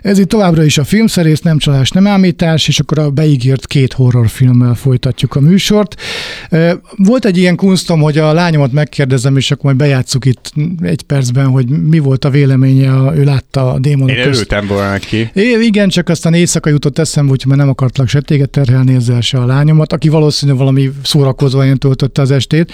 Ez itt továbbra is a Filmszerész, nem csalás, nem ámítás, és akkor a beígért 2 horrorfilmmel folytatjuk a műsort. Volt egy ilyen kunstom, hogy a lányomat megkérdezem, és akkor majd bejátsszuk itt 1 percben, hogy mi volt a véleménye, ő látta a Démonok közt. Én örültem volna neki. Igen, csak aztán éjszaka jutott eszembe, úgyhogy már nem akartlak se téged terhelni ezzel se a lányomat, aki valószínűleg valami szórakozóan töltötte az estét.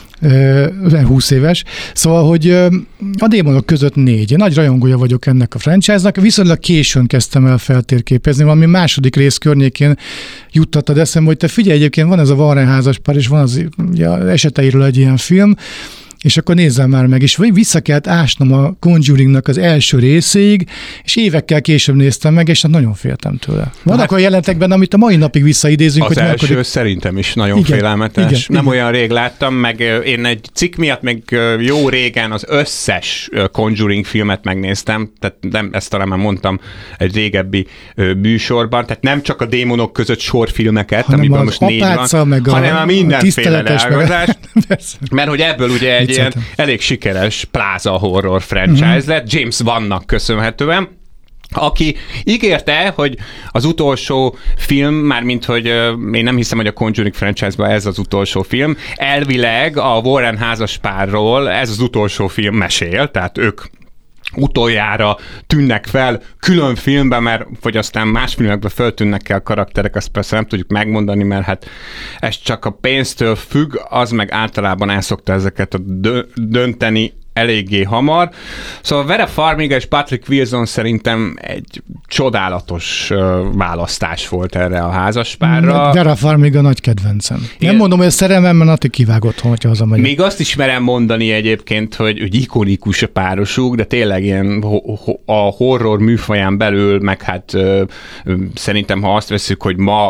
20 éves. Szóval, hogy a Démonok között 4. Én nagy rajongója vagyok ennek a franchise-nak. Viszonylag későn kezdtem el feltérképezni, valami második rész környékén juttattad eszembe, hogy te figyelj, egyébként van ez a Warren házaspár, és van az ugye, eseteiről egy ilyen film, és akkor nézzem már meg, és vissza kellett ásnom a Conjuringnak az első részéig, és évekkel később néztem meg, és nagyon féltem tőle. Vannak olyan jelentek benne, amit a mai napig visszaidézünk. Az hogy első szerintem is nagyon félelmetes. Nem olyan rég láttam, meg én egy cikk miatt még jó régen az összes Conjuring filmet megnéztem, tehát nem, ezt talán már mondtam egy régebbi műsorban, tehát nem csak a Démonok között sorfilmeket, hanem amiből most 4 van, hanem a mindenféle leágazás, mert hogy ebből ugye egy ilyen elég sikeres pláza horror franchise lett, James Wannak köszönhetően, aki ígérte, hogy az utolsó film, mármint hogy én nem hiszem, hogy a Conjuring franchise-ban ez az utolsó film, elvileg a Warren házaspárról ez az utolsó film mesél, tehát ők utoljára tűnnek fel külön filmben, mert hogy aztán más filmekben föltűnnek el karakterek, azt persze nem tudjuk megmondani, mert hát ez csak a pénztől függ, az meg általában el szokta ezeket dönteni eléggé hamar. Szóval Vera Farmiga és Patrick Wilson szerintem egy csodálatos választás volt erre a házaspárra. Vera Farmiga nagy kedvencem. Nem mondom, hogy a szerelmemben Ati kivág otthon, hogyha hazamegyek. Még azt is merem mondani egyébként, hogy ikonikus a párosuk, de tényleg ilyen a horror műfaján belül, meg hát szerintem, ha azt veszük, hogy ma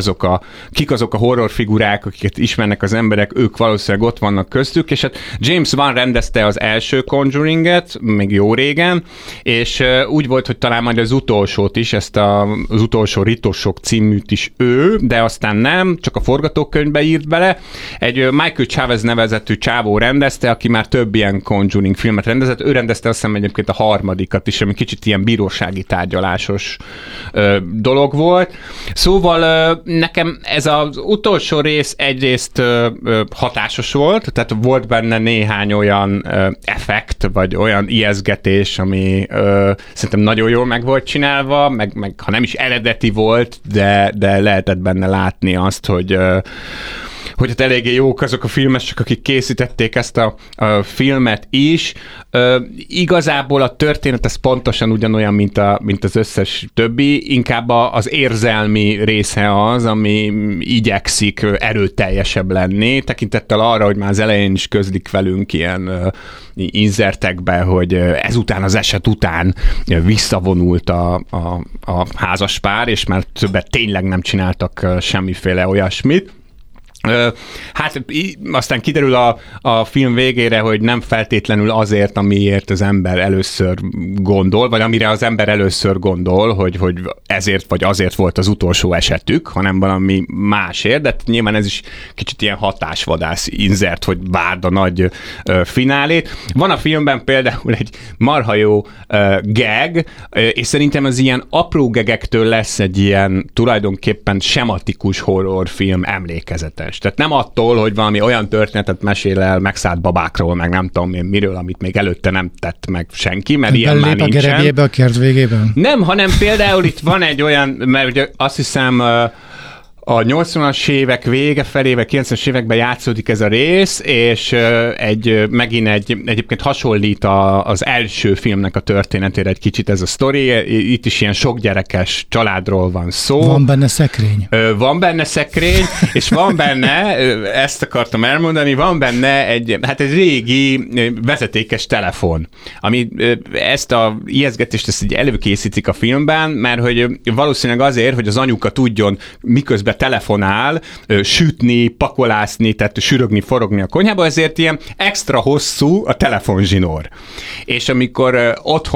kik azok a horror figurák, akiket ismernek az emberek, ők valószínűleg ott vannak köztük, és hát James Wan rendezte az első Conjuringet, még jó régen, és úgy volt, hogy talán majd az utolsót is, ezt az utolsó Ritosok címűt is ő, de aztán nem, csak a forgatókönyvbe írt bele. Egy Michael Chavez nevezetű csávó rendezte, aki már több ilyen Conjuring filmet rendezett. Ő rendezte azt hiszem egyébként a 3. is, ami kicsit ilyen bírósági tárgyalásos dolog volt. Szóval nekem ez az utolsó rész egyrészt hatásos volt, tehát volt benne néhány olyan effekt, vagy olyan ijesztgetés, ami szerintem nagyon jól meg volt csinálva, meg ha nem is eredeti volt, de lehetett benne látni azt, hogy hát eléggé jók azok a filmesek, akik készítették ezt a filmet is. Igazából a történet ez pontosan ugyanolyan, mint az összes többi, inkább az érzelmi része az, ami igyekszik erőteljesebb lenni, tekintettel arra, hogy már az elején is közlik velünk ilyen inzertekbe, hogy ezután az eset után visszavonult a házaspár, és már többet tényleg nem csináltak semmiféle olyasmit. Hát aztán kiderül a film végére, hogy nem feltétlenül azért, amiért az ember először gondol, vagy amire az ember először gondol, hogy ezért vagy azért volt az utolsó esetük, hanem valami másért, de nyilván ez is kicsit ilyen hatásvadász inzert, hogy várd a nagy finálét. Van a filmben például egy marha jó gag, és szerintem az ilyen apró gagektől lesz egy ilyen tulajdonképpen sematikus horrorfilm emlékezetes. Tehát nem attól, hogy valami olyan történetet mesél el megszállt babákról, meg nem tudom én miről, amit még előtte nem tett meg senki, mert ilyen már nincsen. A gerebjébe a kert végében? Nem, hanem például itt van egy olyan, mert ugye azt hiszem a 80-as évek vége felé, vagy 90-es években játszódik ez a rész, és megint egyébként hasonlít az első filmnek a történetére egy kicsit ez a sztori. Itt is ilyen sok gyerekes családról van szó. Van benne szekrény. Van benne szekrény, és van benne, ezt akartam elmondani, van benne egy régi vezetékes telefon, ami ezt a ijesztgetést ezt így előkészítik a filmben, mert hogy valószínűleg azért, hogy az anyuka tudjon miközben telefonál, sütni, pakolászni, tehát sürögni, forogni a konyhába, ezért ilyen extra hosszú a telefonzsinór. És amikor otthon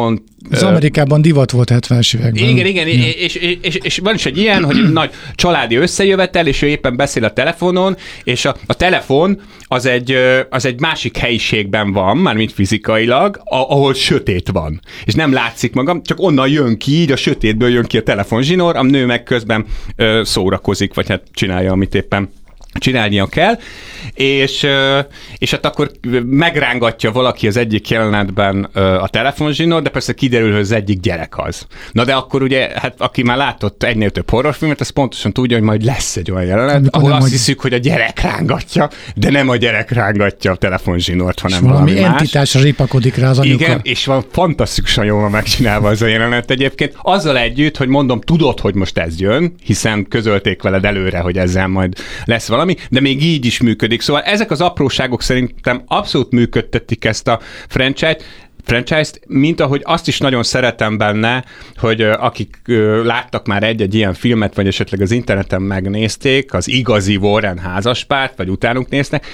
Az Amerikában divat volt 70-es években. Igen, ja. és van is egy ilyen, hogy nagy családi összejövetel, és ő éppen beszél a telefonon, és a telefon az egy másik helyiségben van, mármint fizikailag, ahol sötét van. És nem látszik magam, csak onnan jön ki, így a sötétből jön ki a telefonzsinór, a nő meg közben szórakozik, vagy hát csinálja, amit éppen csinálnia kell, és hát akkor megrángatja valaki az egyik jelenetben a telefonzsinót, de persze kiderül, hogy az egyik gyerek az. Na de akkor ugye, hát aki már látott egynél több horrorfilmet, az pontosan tudja, hogy majd lesz egy olyan jelenet, ahol azt hiszük, hogy a gyerek rángatja, de nem a gyerek rángatja a telefonzsinort, hanem valami más. Entitásra ripakodik rá az anyuka. Igen, és van fantasztikusan jól megcsinálva az a jelenet egyébként. Azzal együtt, hogy mondom, tudod, hogy most ez jön, hiszen közölték veled előre, hogy ezzel majd lesz valami, de még így is működik. Szóval ezek az apróságok szerintem abszolút működtetik ezt a franchise-t, mint ahogy azt is nagyon szeretem benne, hogy akik láttak már egy-egy ilyen filmet, vagy esetleg az interneten megnézték, az igazi Warren házaspárt, vagy utánuk néznek,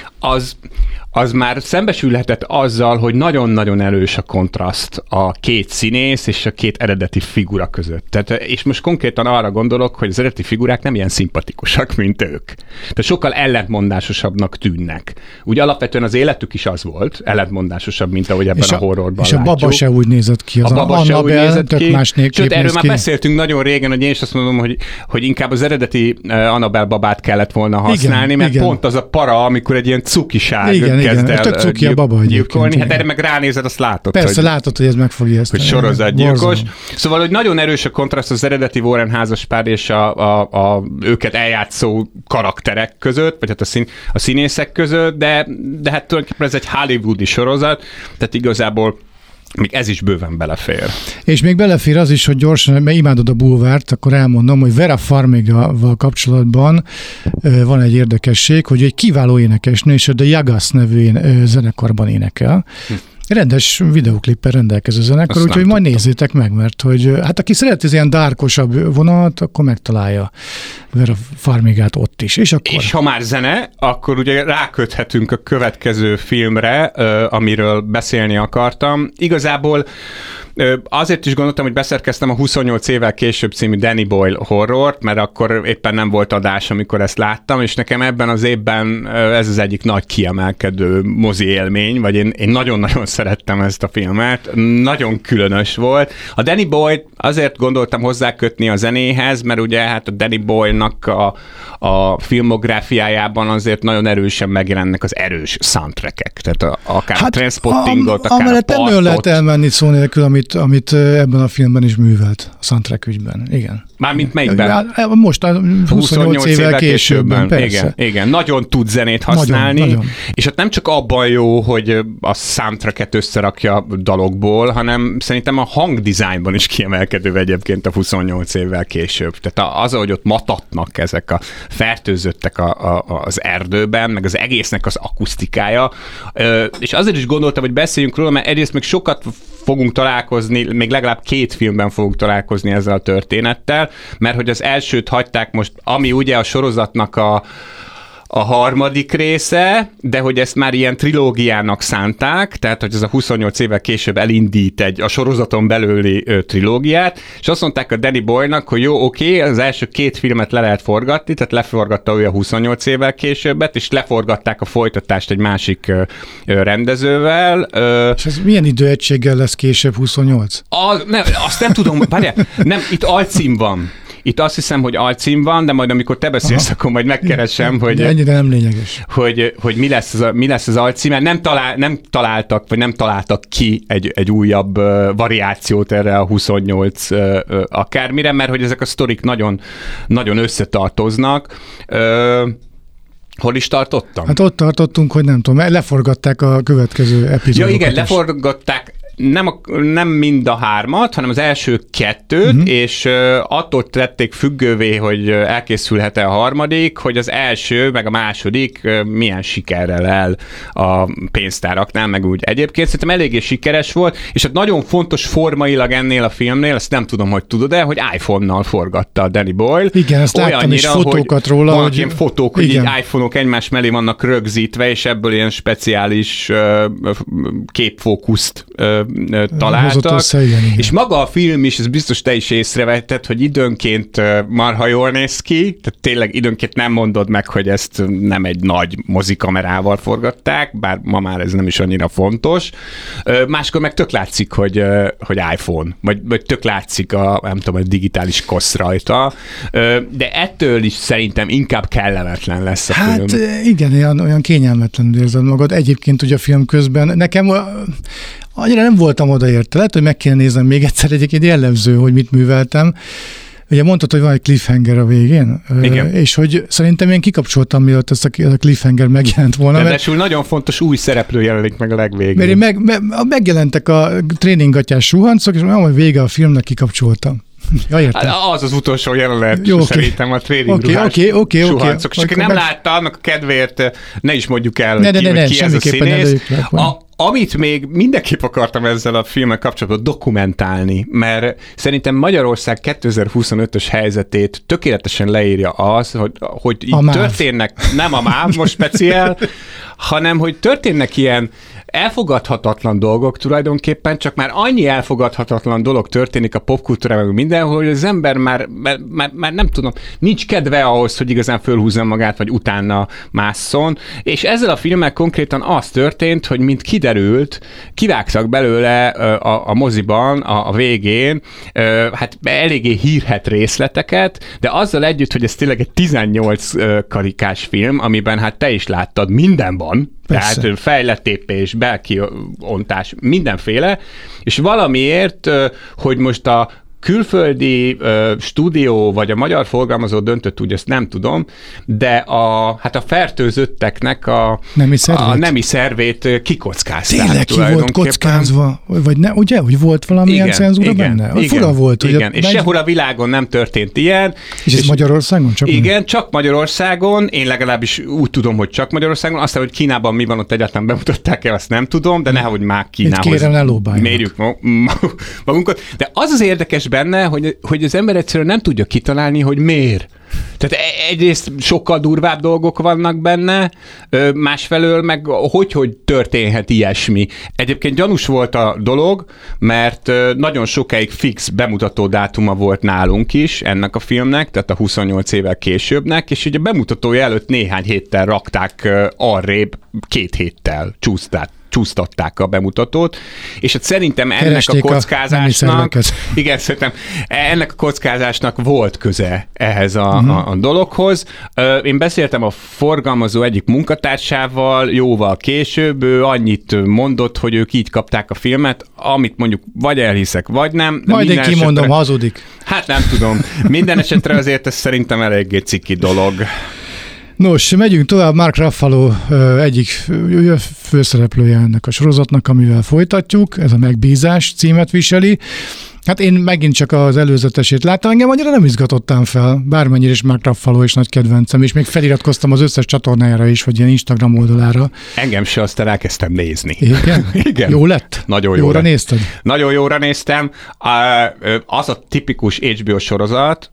az már szembesülhetett azzal, hogy nagyon-nagyon erős a kontraszt a két színész és a két eredeti figura között. Tehát, és most konkrétan arra gondolok, hogy az eredeti figurák nem ilyen szimpatikusak, mint ők. Tehát sokkal ellentmondásosabbnak tűnnek. Úgy alapvetően az életük is az volt, ellentmondásosabb, mint ahogy ebben a horrorban és látjuk. A baba se úgy nézett ki. A baba se úgy nézett ki. Sőt, erről már beszéltünk nagyon régen, hogy én is azt mondom, hogy inkább az eredeti Annabelle babát kellett volna használni, igen, mert igen. Pont az a para, amikor egy ilyen cukiság kezd el gyilkolni. Hát erre meg ránézed, azt látod. Persze, látod, hogy ez meg fog ijeszteni. Hogy sorozatgyilkos. Szóval, hogy nagyon erős a kontraszt az eredeti Warren házaspár és a őket eljátszó karakterek között, vagy hát a színészek között, de hát tulajdonképpen ez egy hollywoodi sorozat, tehát igazából még ez is bőven belefér. És még belefér az is, hogy gyorsan, mert imádod a bulvárt, akkor elmondom, hogy Vera Farmiga-val kapcsolatban van egy érdekesség, hogy egy kiváló énekesnő, és a The Yagas nevű zenekarban énekel. Rendes videóklippel rendelkező zenekar, úgyhogy majd nézzétek meg, mert hogy hát aki szereti az ilyen dárkosabb vonalat, akkor megtalálja Vera Farmigát ott is. És ha már zene, akkor ugye ráköthetünk a következő filmre, amiről beszélni akartam. Igazából azért is gondoltam, hogy beszerkeztem a 28 évvel később című Danny Boyle horrort, mert akkor éppen nem volt adás, amikor ezt láttam, és nekem ebben az évben ez az egyik nagy kiemelkedő mozi élmény, vagy én nagyon-nagyon szerettem ezt a filmet, nagyon különös volt. A Danny Boyle azért gondoltam hozzákötni a zenéhez, mert ugye hát a Danny Boyle-nak a filmográfiájában azért nagyon erősen megjelennek az erős soundtrackek, tehát akár a Trainspottingot, akár a Partot. Nem lehet elmenni szó nélkül, amit ebben a filmben is művelt a soundtrack ügyben. Igen. Mármint melyikben? Most a 28 évvel későbben, persze. Igen, nagyon tud zenét használni, nagyon. És hát nem csak abban jó, hogy a soundtracket összerakja dalokból, hanem szerintem a hangdizájnban is kiemelkedő egyébként a 28 évvel később. Tehát az, ahogy ott matatnak ezek a fertőzöttek az erdőben, meg az egésznek az akusztikája, és azért is gondoltam, hogy beszéljünk róla, mert egyrészt még sokat fogunk találkozni, még legalább 2 filmben fogunk találkozni ezzel a történettel, mert hogy az elsőt hagyták most, ami ugye a sorozatnak a harmadik része, de hogy ezt már ilyen trilógiának szánták, tehát hogy ez a 28 évvel később elindít a sorozaton belüli trilógiát, és azt mondták a Danny Boyle-nak, hogy jó, oké, az első 2 filmet le lehet forgatni, tehát leforgatta ő a 28 évvel későbbet, és leforgatták a folytatást egy másik rendezővel. És ez milyen időegységgel lesz később 28? Azt nem tudom, várjál, nem, itt alcím van. Itt azt hiszem, hogy alcím van, de majd amikor te beszélsz, akkor majd megkeresem, hogy... De ennyire nem lényeges. Hogy mi lesz az alcím. Nem találtak, vagy nem találtak ki egy újabb variációt erre a 28 akármire, mert hogy ezek a sztorik nagyon, nagyon összetartoznak. Hol is tartottam? Hát ott tartottunk, hogy nem tudom, leforgatták a következő epizódokat. Ja igen, leforgatták nem mind a 3-at, hanem az első 2-t, és attól tették függővé, hogy elkészülhet-e a harmadik, hogy az első, meg a második milyen sikerrel el a pénztáraknál, meg úgy egyébként. Szerintem eléggé sikeres volt, és hát nagyon fontos formailag ennél a filmnél, ezt nem tudom, hogy tudod-e, hogy iPhone-nal forgatta a Danny Boyle. Igen, ezt láttam is fotókat róla. Vannak ilyen fotók, hogy így iPhone-ok egymás mellé vannak rögzítve, és ebből ilyen speciális képfókuszt találtak. És maga a film is, ez biztos te is észrevetted, hogy időnként marha jól néz ki, tehát tényleg időnként nem mondod meg, hogy ezt nem egy nagy mozikamerával forgatták, bár ma már ez nem is annyira fontos. Máskor meg tök látszik, hogy iPhone, vagy tök látszik nem tudom, a digitális kosz rajta, de ettől is szerintem inkább kellemetlen lesz a film. Hát igen, olyan kényelmetlenül érzed magad. Egyébként ugye a film közben nekem annyira nem voltam odaérte. Lehet, hogy meg kéne néznem még egyszer, egyébként jellemző, hogy mit műveltem. Ugye mondtad, hogy van egy cliffhanger a végén, és hogy szerintem én kikapcsoltam, mielőtt ez a cliffhanger megjelent volna. Ráadásul nagyon fontos új szereplő jelenik meg a legvégén. Mert megjelentek a tréningatjás suhancok, és mondom, hogy vége a filmnek, kikapcsoltam. Ja, értem. Hát az utolsó jelenet, szerintem a tréningruhás suhancok. Csak én nem láttam, annak a kedvéért ne is mondjuk el, hogy ki ez a színész. Amit még mindenképp akartam ezzel a filmmel kapcsolatban dokumentálni, mert szerintem Magyarország 2025-ös helyzetét tökéletesen leírja az, hogy így történnek, nem a MÁV most speciál, hanem hogy történnek ilyen elfogadhatatlan dolgok tulajdonképpen, csak már annyi elfogadhatatlan dolog történik a popkultúrában mindenhol, hogy az ember már nem tudom, nincs kedve ahhoz, hogy igazán fölhúzza magát, vagy utána másszon, és ezzel a filmmel konkrétan az történt, hogy mint kiderült, kivágtak belőle a moziban a végén, hát eléggé hírhedt részleteket, de azzal együtt, hogy ez tényleg egy 18 karikás film, amiben hát te is láttad, minden van, persze. Tehát fejletépés, belkiontás, mindenféle, és valamiért, hogy most a külföldi stúdió, vagy a magyar forgalmazó döntött, úgy ezt nem tudom, de a fertőzötteknek a nemi szervét kikockázták. Tényleg ki volt kockázva? Vagy ne, ugye? Hogy volt valamilyen cenzúra benne? Fura volt. Igen, és sehol a világon nem történt ilyen. És ez Magyarországon? Csak Magyarországon. Én legalábbis úgy tudom, hogy csak Magyarországon. Aztán, hogy Kínában mi van, ott egyáltalán bemutatták el, azt nem tudom, de nehogy már Kínához mérjük magunkat. De az érdekes benne, hogy az ember egyszerűen nem tudja kitalálni, hogy miért. Tehát egyrészt sokkal durvább dolgok vannak benne, másfelől meg hogy történhet ilyesmi. Egyébként gyanús volt a dolog, mert nagyon sokáig fix bemutató dátuma volt nálunk is ennek a filmnek, tehát a 28 évvel későbbnek, és ugye a bemutatója előtt néhány héttel rakták arrébb, 2 héttel csúsztatták a bemutatót, és hát szerintem ennek a kockázásnak, igen, szerintem ennek a kockázásnak volt köze ehhez a dologhoz. Én beszéltem a forgalmazó egyik munkatársával jóval később, ő annyit mondott, hogy ők így kapták a filmet, amit mondjuk vagy elhiszek, vagy nem. Majd én kimondom, hazudik. Hát nem tudom. Minden esetre azért ez szerintem eléggé ciki dolog. Nos, megyünk tovább. Mark Ruffalo egyik főszereplője ennek a sorozatnak, amivel folytatjuk. Ez a Megbízás címet viseli. Hát én megint csak az előzetesét láttam, engem annyira nem izgatottam fel, bármennyire is Mark Ruffalo és nagy kedvencem, és még feliratkoztam az összes csatornájára is, vagy ilyen Instagram oldalára. Engem se, aztán elkezdtem nézni. Igen? Igen. Jó lett? Nagyon jóra nézted? Nagyon jóra néztem. Az a tipikus HBO sorozat,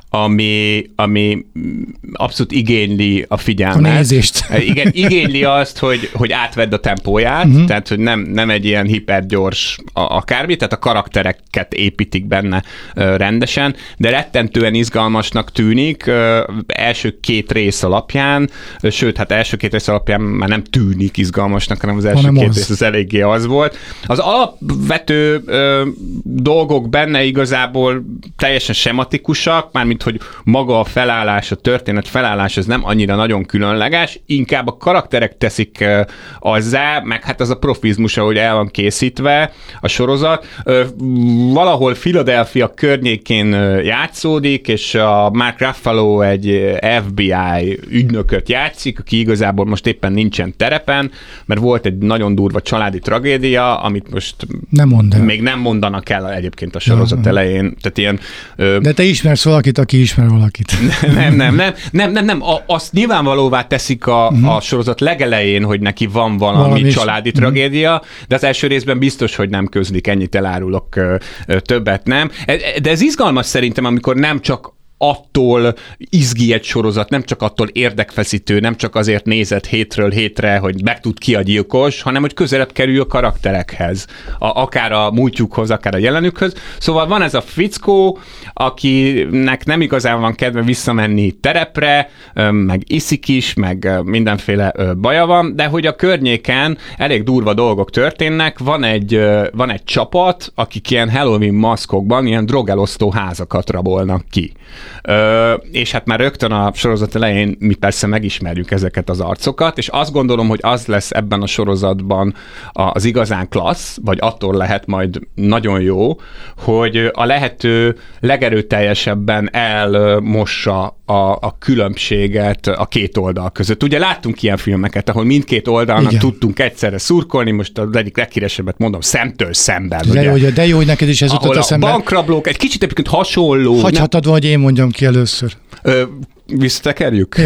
ami abszolút igényli a figyelmet. A nézést. Igen, igényli azt, hogy átvedd a tempóját, tehát hogy nem egy ilyen hipergyors akármi, tehát a karaktereket építik benne rendesen, de rettentően izgalmasnak tűnik első 2 rész alapján, sőt, hát első 2 rész alapján már nem tűnik izgalmasnak, hanem az első 2 rész az eléggé az volt. Az alapvető dolgok benne igazából teljesen sematikusak, mármint hogy maga a felállás, a történet felállás az nem annyira nagyon különleges, inkább a karakterek teszik azzá, meg hát az a profizmus, ahogy el van készítve a sorozat. Valahol Philadelphia környékén játszódik, és a Mark Ruffalo egy FBI ügynököt játszik, aki igazából most éppen nincsen terepen, mert volt egy nagyon durva családi tragédia, amit most még nem mondanak el egyébként a sorozat elején. Tehát ilyen, de te ismersz valakit, aki ismer valakit. Nem. Azt nyilvánvalóvá teszik a sorozat legelején, hogy neki van valami családi tragédia, de az első részben biztos, hogy nem közlik, ennyit elárulok, többet nem. De ez izgalmas szerintem, amikor nem csak attól izgi egy sorozat, nem csak attól érdekfeszítő, nem csak azért nézed hétről hétre, hogy megtud ki a gyilkos, hanem hogy közelebb kerül a karakterekhez, akár a múltjukhoz, akár a jelenükhöz. Szóval van ez a fickó, akinek nem igazán van kedve visszamenni terepre, meg iszik is, meg mindenféle baja van, de hogy a környéken elég durva dolgok történnek. Van egy csapat, akik ilyen Halloween maszkokban ilyen drogelosztó házakat rabolnak ki. És hát már rögtön a sorozat elején mi persze megismerjük ezeket az arcokat, és azt gondolom, hogy az lesz ebben a sorozatban az igazán klassz, vagy attól lehet majd nagyon jó, hogy a lehető legerőteljesebben elmossa a különbséget a két oldal között. Ugye láttunk ilyen filmeket, ahol mindkét oldalnak igen, tudtunk egyszerre szurkolni, most az egyik leghíresebbet mondom, Szemtől szemben. De jó, hogy neked is ez jutott eszembe. A bankrablók egy kicsit egyébként hasonló. Hagyhatod, hogy én mondjam ki először. Visszatekerjük?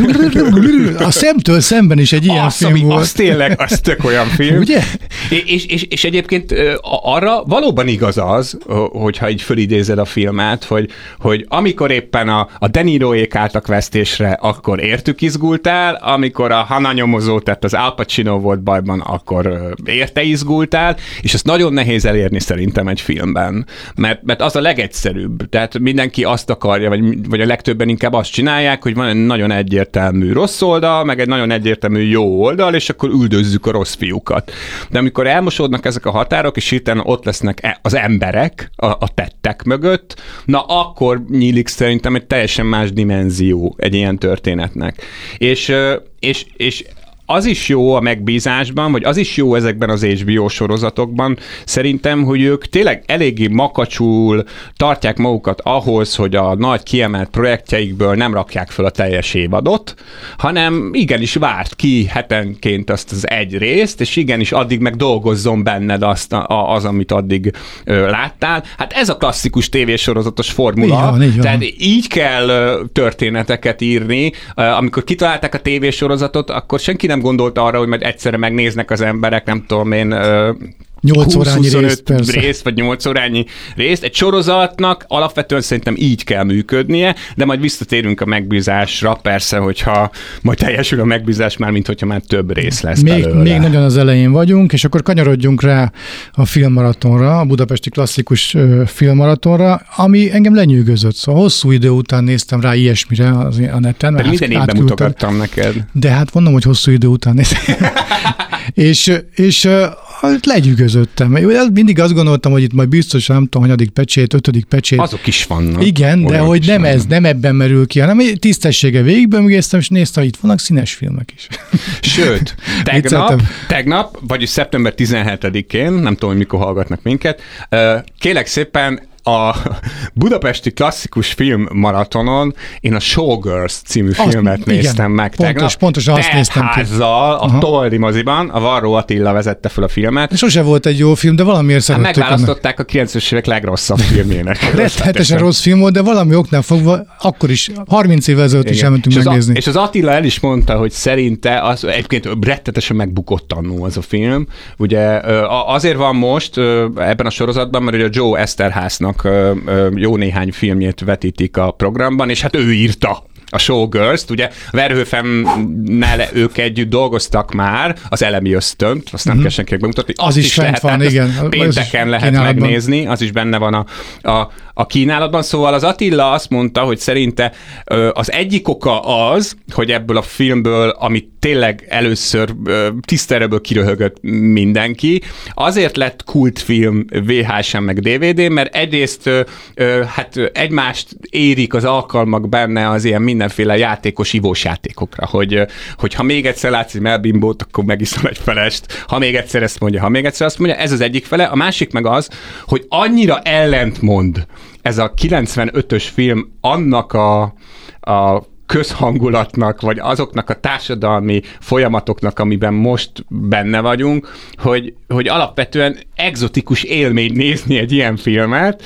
A Szemtől szemben is egy ilyen film volt. Az tényleg, az tök olyan film. Ugye? És egyébként arra valóban igaz az, hogyha így fölidézed a filmet, hogy amikor éppen a De Niroék álltak vesztésre, akkor értük izgultál, amikor a Hana nyomozó, tehát az Al Pacino volt bajban, akkor érte izgultál, és ezt nagyon nehéz elérni szerintem egy filmben, mert az a legegyszerűbb. Tehát mindenki azt akarja, vagy a legtöbben inkább azt csinálják, hogy van egy nagyon egyértelmű rossz oldal, meg egy nagyon egyértelmű jó oldal, és akkor üldözzük a rossz fiúkat. De amikor elmosódnak ezek a határok, és hirtelen ott lesznek az emberek a tettek mögött, na akkor nyílik szerintem egy teljesen más dimenzió egy ilyen történetnek. És az is jó a megbízásban, vagy az is jó ezekben az HBO sorozatokban, szerintem, hogy ők tényleg eléggé makacsul tartják magukat ahhoz, hogy a nagy kiemelt projektjeikből nem rakják fel a teljes évadot, hanem igenis várt ki hetenként azt az egy részt, és igenis addig meg dolgozzon benned az, amit addig láttál. Hát ez a klasszikus tévésorozatos formula. Így van. Tehát így kell történeteket írni. Amikor kitalálták a tévésorozatot, akkor senki nem gondolta arra, hogy majd egyszerre megnéznek az emberek, nem tudom én, 8 órányi részt, vagy 8 órányi részt. Egy sorozatnak alapvetően szerintem így kell működnie, de majd visszatérünk a megbízásra, persze, hogyha majd teljesül a megbízás már, mint hogyha már több rész lesz belőle. Még nagyon az elején vagyunk, és akkor kanyarodjunk rá a filmmaratonra, a budapesti klasszikus filmmaratonra, ami engem lenyűgözött. Szóval hosszú idő után néztem rá ilyesmire a neten. De minden évben mutogattam neked. De hát mondom, hogy hosszú idő után néztem. és legyűgözöttem. Mindig azt gondoltam, hogy itt majd biztos, nem tudom, hanyadik pecsét, 5. pecsét. Azok is vannak. Igen, de hogy nem ebben merül ki, hanem tisztessége végigbömögéztem, és néztem, hogy itt vannak színes filmek is. Sőt, tegnap, vagyis szeptember 17-én, nem tudom, hogy mikor hallgatnak minket, kérlek szépen, a budapesti klasszikus film maratonon én a Showgirls című filmet néztem meg tegnap. Pontosan azt néztem ki. A Toldi moziban, a Varró Attila vezette fel a filmet. Sose volt egy jó film, de valamiért szerették. Megválasztották a 90-es évek legrosszabb filmjének. Rettenetesen rossz film volt, de valami oknál fogva akkor is, 30 évvel ezelőtt is elmentünk megnézni. És az Attila el is mondta, hogy szerinte az egyébként rettenetesen megbukott annó az a film. Ugye azért van most ebben a sorozatban, mert ugye a Joe Eszterhásznak jó néhány filmjét vetítik a programban, és hát ő írta a Showgirls-t, ugye Verhoevennel ők együtt dolgoztak már, az Elemi Ösztönt, azt nem kell senkinek bemutatni. Az is fent van, igen. Pénteken lehet megnézni, az is benne van a kínálatban. Szóval az Attila azt mondta, hogy szerinte az egyik oka az, hogy ebből a filmből, amit tényleg először tisztereből kiröhögött mindenki, azért lett kultfilm VHS-en meg DVD-n, mert egyrészt hát egymást érik az alkalmak benne az ilyen mindenféle játékos ivós játékokra, hogy ha még egyszer látsz egy melbimbót, akkor megiszom egy felest, ha még egyszer ezt mondja, ha még egyszer azt mondja, ez az egyik fele. A másik meg az, hogy annyira ellentmond ez a 95-ös film annak a közhangulatnak, vagy azoknak a társadalmi folyamatoknak, amiben most benne vagyunk, hogy alapvetően egzotikus élmény nézni egy ilyen filmet,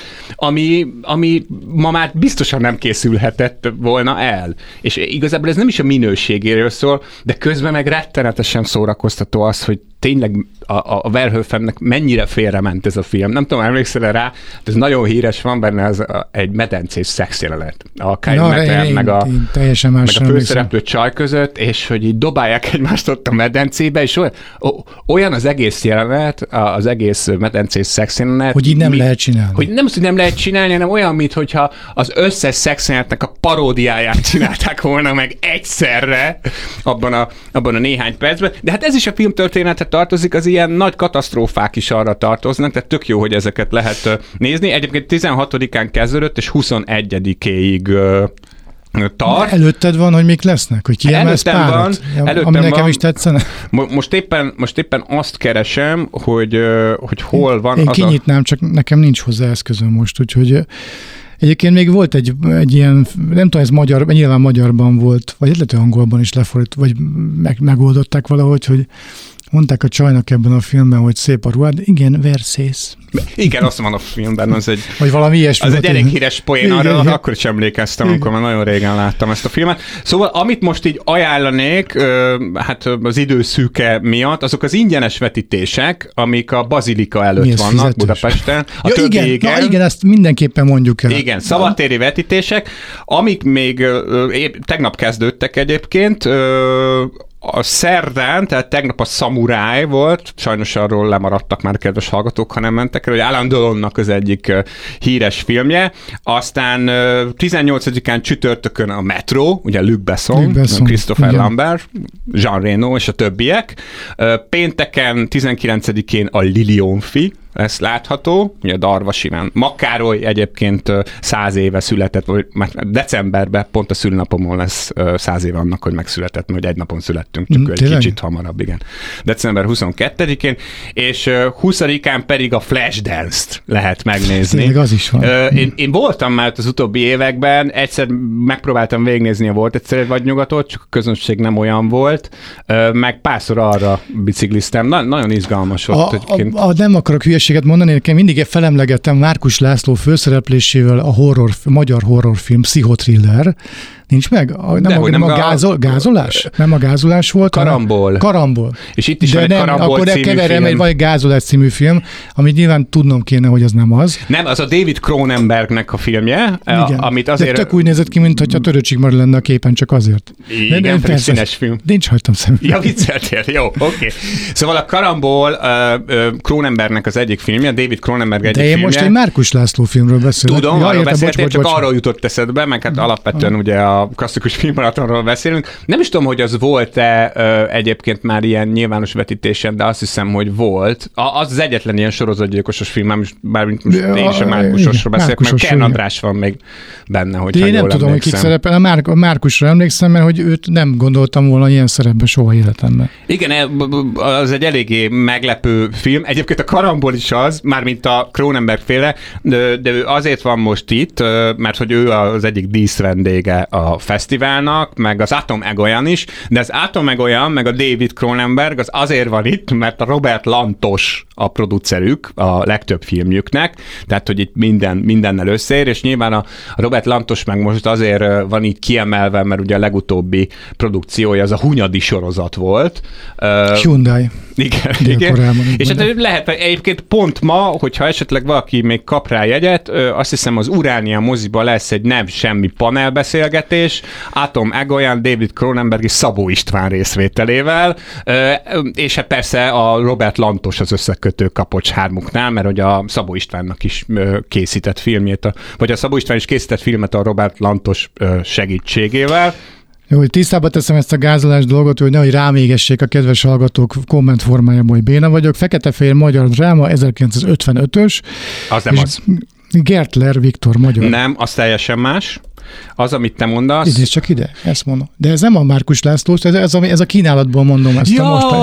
ami ma már biztosan nem készülhetett volna el. És igazából ez nem is a minőségéről szól, de közben meg rettenetesen szórakoztató az, hogy tényleg a Verhoevennek mennyire félrement ez a film. Nem tudom, emlékszel rá, ez nagyon híres, van benne egy medencés szexjelenet. A Kyle MacLachlan meg a főszereplő csaj között, és hogy így dobálják egymást ott a medencébe, és olyan az egész jelenet, az egész medencés szexjelenet. Hogy így nem lehet csinálni. Hogy nem az, hogy nem lehet csinálni, hanem olyan, mintha az összes szexjelenetnek a paródiáját csinálták volna meg egyszerre abban a néhány percben. De hát ez is a filmtörténetre tartozik, az ilyen nagy katasztrófák is arra tartoznak, tehát tök jó, hogy ezeket lehet nézni. Egyébként 16-án kezdődött, és 21-ig tart. Előtted van, hogy mik lesznek? Hogy kiemelsz párat? Ami nekem is tetszene? Most éppen azt keresem, hogy hol van. Én kinyitnám, csak nekem nincs hozzá eszközöm most, úgyhogy egyébként még volt egy ilyen, nem tudom, ez magyar, nyilván magyarban volt, vagy lehet, hogy angolban is lefordít, vagy megoldották valahogy, hogy mondták a csajnak ebben a filmben, hogy szép a ruhád. Igen, versész. Igen, azt van a filmben, az egy... Vagy valami ilyesmi. Az egy elég híres poén, arra akkor is emlékeztem, amikor már nagyon régen láttam ezt a filmet. Szóval, amit most így ajánlanék, hát az időszűke miatt, azok az ingyenes vetítések, amik a Bazilika előtt vannak fizetős? Budapesten. Igen, ezt mindenképpen mondjuk el. Igen, szabadtéri vetítések, amik még tegnap kezdődtek egyébként, a szerdán, tehát tegnap a Szamuráj volt, sajnos arról lemaradtak már kedves hallgatók, ha nem mentek el, hogy Alain Delonnak az egyik híres filmje, aztán 18-án csütörtökön a Metro, ugye Luc Besson, Christopher Lambert, Jean Reno és a többiek, pénteken 19-én a Lilionfi lesz látható, ugye Darvas Iván Makkároly egyébként 100 éve született, vagy decemberben pont a szülinapomon lesz 100 éve annak, hogy megszületett, mert egy napon születtünk, csak egy kicsit hamarabb, igen. December 22-én, és 20-án pedig a Flashdance-t lehet megnézni. Tényleg az is van. Én voltam már az utóbbi években, egyszer megpróbáltam végignézni a Volt egyszer egy vadnyugatot, csak a közönség nem olyan volt, meg párszor arra bicikliztem. Nagyon izgalmas volt. Nem akarok hülyeséget mondani, nekem mindig felemlegettem Márkus László főszereplésével a magyar horrorfilm, pszichotriller. Nincs meg? Gázolás? Nem a gázolás volt? Karambol. És itt is van egy Karambol akkor című keverem film. Egy Gázolás című film, amit nyilván tudnom kéne, hogy az nem az. Nem, az a David Cronenbergnek a filmje, amit azért... De tök úgy nézett ki, mintha Töröcsik Mari lenne a képen, csak azért. Igen, pedig színes film. Nincs hagytam szemben. Ja, vicceltél, jó, oké. Szóval a Karambol Cronenbergnek az egyik filmje, David Cronenberg egyik filmje. De én most egy Márkus László filmről beszélek. Tudom, arról beszéltél, csak arról jutott eszedbe, meg hát alapvetően ugye a klasszikus filmmaratonról beszélünk. Nem is tudom, hogy az volt-e egyébként már ilyen nyilvános vetítésen, de azt hiszem, hogy volt. Az egyetlen ilyen sorozatgyilkosos film, bármint most én is a Márkusosról beszélek, mert Kern András van még benne, hogy én nem tudom, hogy kik szerepel. A Márkusra emlékszem, mert hogy őt nem gondoltam volna ilyen szerepben soha életemben. Igen, az egy eléggé meglepő film. Egyébként a Karambol is az, mármint a Cronenberg féle, de ő azért van most itt, mert hogy ő az egyik díszvendége a fesztiválnak, meg az Atom Egoyan is, de az Atom Egoyan, meg a David Cronenberg az azért van itt, mert a Robert Lantos a producerük a legtöbb filmjüknek, tehát hogy itt mindennel összeér, és nyilván a Robert Lantos meg most azért van itt kiemelve, mert ugye a legutóbbi produkciója az a Hunyadi sorozat volt. Hyundai. Igen. És hát lehet egyébként pont ma, hogyha esetleg valaki még kap rá jegyet, azt hiszem az Uránia moziba lesz egy nem semmi panelbeszélgetés, Atom Egoyan, David Cronenberg és Szabó István részvételével, és hát persze a Robert Lantos az összekötő kapocs hármuknál, mert hogy a Szabó Istvánnak is készített filmjét, vagy a Szabó István is készített filmet a Robert Lantos segítségével. Jó, hogy tisztába teszem ezt a gázolás dolgot, hogy nehogy rám égessék a kedves hallgatók komment formájában, hogy béna vagyok. Fekete-fehér magyar dráma, 1955-ös. Az nem az. Gertler Viktor magyar. Nem, az teljesen más. Az, amit te mondasz... Idézz csak ide, ezt mondom. De ez nem a Márkus László, ez a kínálatból mondom ezt.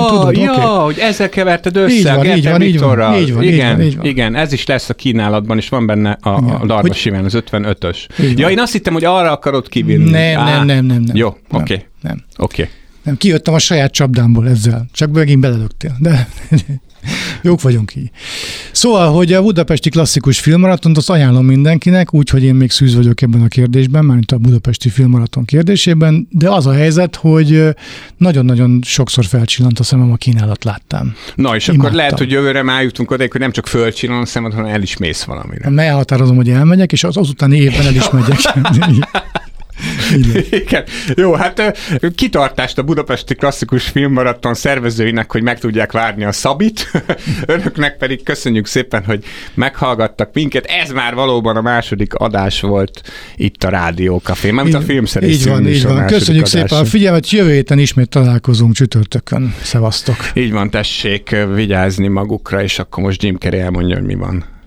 Hogy ezzel keverted össze így van, Igen, ez is lesz a kínálatban, és van benne a Darvas Iván, az 55-ös. Ja, én azt hittem, hogy arra akarod kivinni. Nem. Jó, oké. Nem, kijöttem a saját csapdámból ezzel. Csak megint belelöktél. De... Jók vagyunk így. Szóval, hogy a budapesti klasszikus filmmaratont azt ajánlom mindenkinek, úgyhogy én még szűz vagyok ebben a kérdésben, mármint a budapesti filmmaraton kérdésében, de az a helyzet, hogy nagyon-nagyon sokszor felcsillant a szemem a kínálat láttán. Na, és Imádtam. akkor lehet, hogy jövőre már jutunk oda, hogy nem csak fölcsillan a szemed, hanem el is mész valamire. Elhatározom, hogy elmegyek, és az utáni évben el is megyek. Igen. Jó, hát kitartást a budapesti klasszikus filmmaraton szervezőinek, hogy meg tudják várni a Szabit. Önöknek pedig köszönjük szépen, hogy meghallgattak minket. Ez már valóban a második adás volt itt a Rádió Café, mert a filmszerű így van. Köszönjük szépen a figyelmet, jövő héten ismét találkozunk csütörtökön. Szevasztok. Így van, tessék vigyázni magukra, és akkor most Jim Carrey elmondja, hogy mi van.